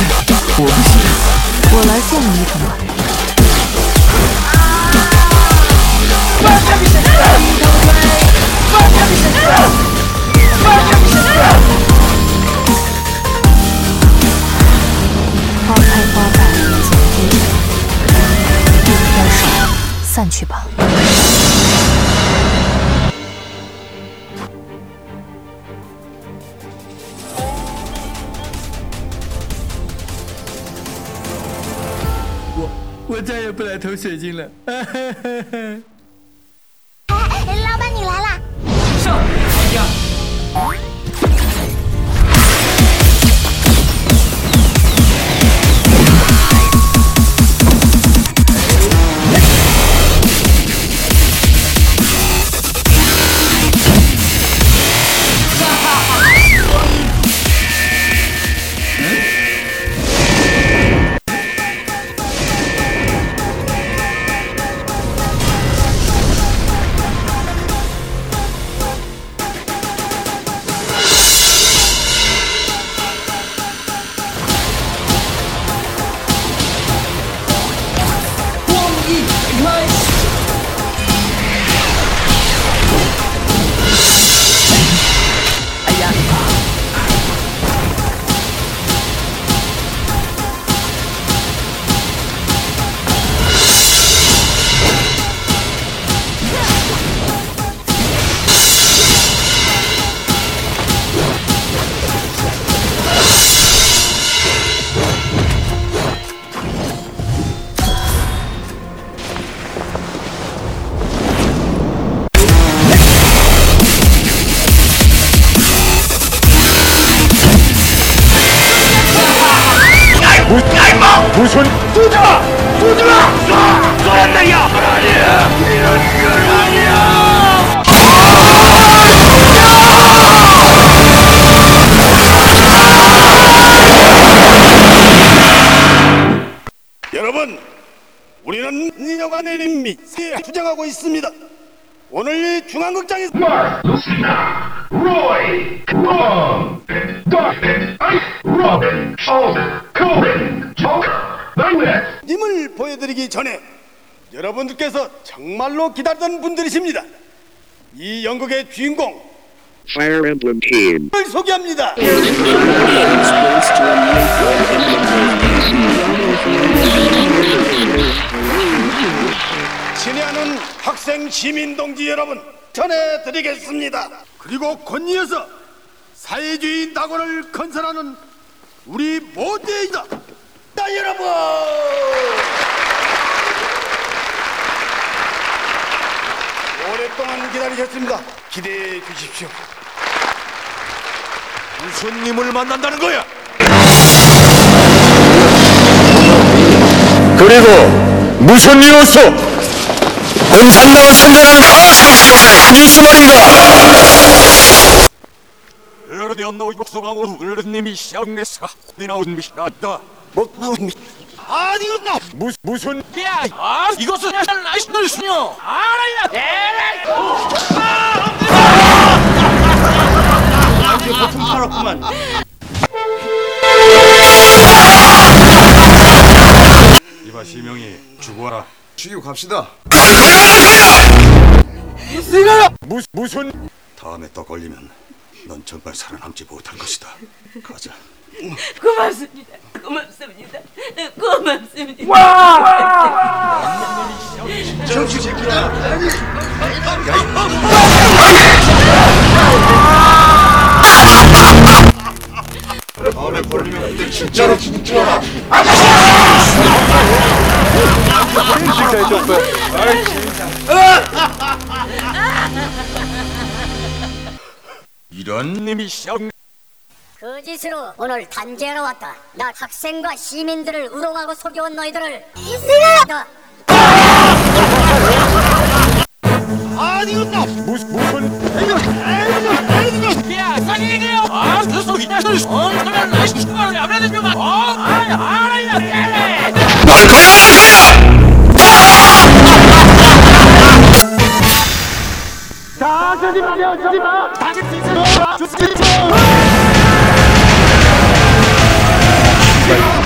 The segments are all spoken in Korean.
我不信，我来见你一场吧。花开花败总归真，一飘手，散去吧。 我再也不来投水晶了。 老板，你来啦！ 上，哎呀！ 무슨 쏘지마! 쏘지마! 쏘란다야! 아니야! 이런 건 아니야! 여러분, 우리는 니녀가 내린 미세 주장하고 있습니다. 오늘 중앙극장에서 루시나, 로이, 롱, 더튼, 로빈, 코빈, 조커, 나이넷 님을 보여드리기 전에 여러분들께서 정말로 기다리던 분들이십니다. 이 연극의 주인공 Fire Emblem Team. 을 소개합니다. 친애하는 학생 시민 동지 여러분 전해드리겠습니다. 그리고 권위에서 사회주의 낙원을 건설하는 우리 모두이다. 자, 여러분, 오랫동안 기다리셨습니다. 기대해 주십시오. 무슨 님을 만난다는 거야? 그리고 무슨 이로써 혼산당을 상대하는 상식적사의 군주수 말인가? 어디였나 이국소강으로 을님이 시작내사 나온 미시나다 나온 미 아니었나 무슨 야, 이것은 나이스를 수녀. 알아야. 에라이. 거품 팔았구만. 이봐 시명이 죽어라. 죽이고 갑시다. 무슨 다음에 또 걸리면 넌 정말 살아남지 못할 것이다. 가자. 고맙습니다. 고맙습니다. 고맙습니다. 정치 새끼야. 다음에 걸리면 그때 진짜로 죽여라. 진짜 해줬어요. 아이 진짜. 이런 님이 시작. 그 짓으로 오늘 단죄하러 왔다. 나 학생과 시민들을 우롱하고 속여온 너희들을 이슬다. 아니었나? 무슨 야, 사기예요. 그 속이 나를 엄청난 나이스 수고를 아무래도 좀 알아야. 에라이. 자, 저지 마세요, 저지 마. 다시 뒤집어.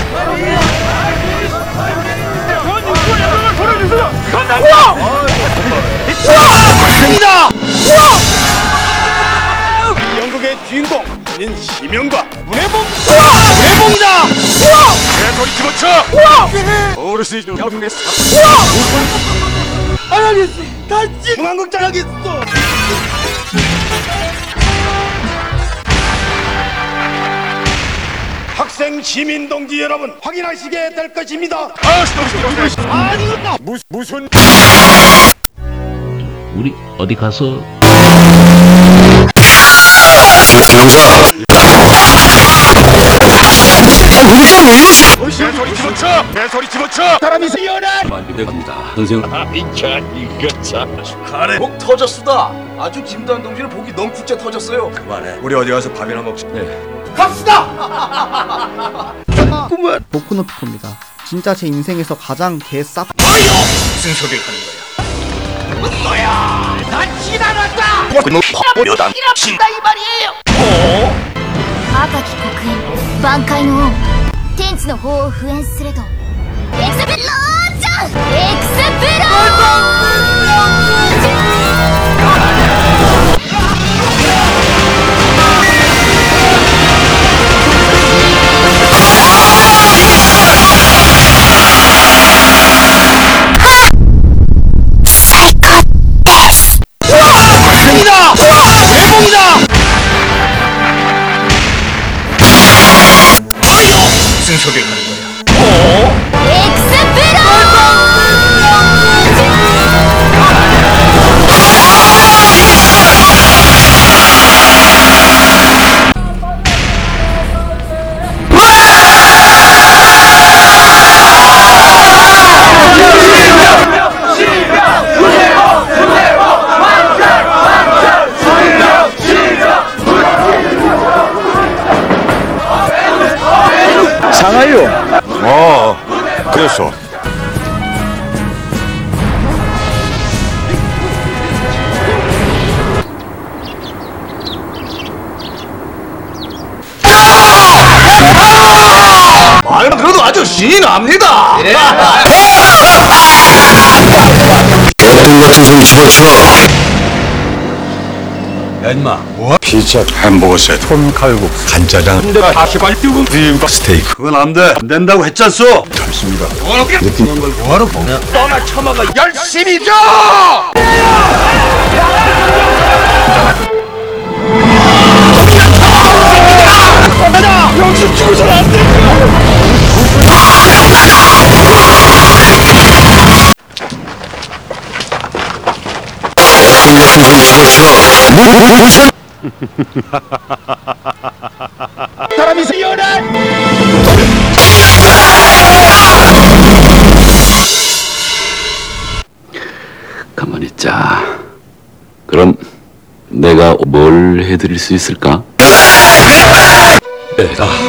주인공 본인 시명과 문해봉. 문해봉이다. 개소리 집어쳐. 어르신이 경례 사. 안 하겠어. 단지 중앙극장 하겠어. 학생 시민 동지 여러분 확인하시게 될 것입니다. 아니었다. 무슨 우리 어디 가서 개소리 집어쳐. 개소리 집어쳐. 사람이 세연한 만들어 갑니다. 선생. 이거 참 가래 목 터졌수다. 아주 김도환 동지를 보기 너무 국제 터졌어요. 그만해. 우리 어디 가서 밥이나 먹자. 보쿠노 피코입니다. 진짜 제 인생에서 가장 개쌉. 무슨 소리를 하는 거야? 너야! 난 지나갔다! 이렇다 이 말이에요. 赤き刻印挽回の恩天地の法を封印すれどエクスプロージョンエクスプロージョン 무슨 소리를 하는 거야? エクスプロ 상하요. 그래서 말만 들어도 아주 신이 납니다. 개똥 같은 소리 집어쳐. 야 임마 뭐? 피자, 햄버거 세트, 톤 칼국수, 간짜장, 내가 다시 발뛰고 비빔밥, 스테이크. 그건 안 돼. 안 된다고 했잖소. 좋습니다. 느끼는 걸 뭐하러 보냐? 떠나 처마가 열심히 줘. 가자. 병신 죽어서는 안 돼. 개똥 같은 소리 집어쳐. 무슨 사람이 세연한. 가만히 있자. 그럼 내가 뭘 해드릴 수 있을까? 내가